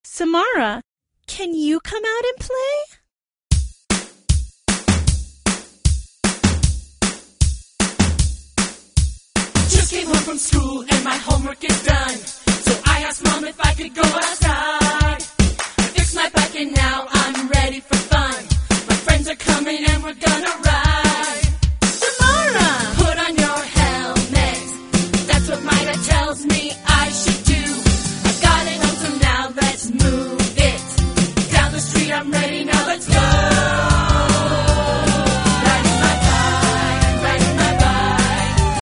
Samara, can you come out and play? Just came home from school and my homework is done. So I asked Mom if I could go outside. I fixed my bike and now I'm ready for fun. My friends are coming and we're gonna ride.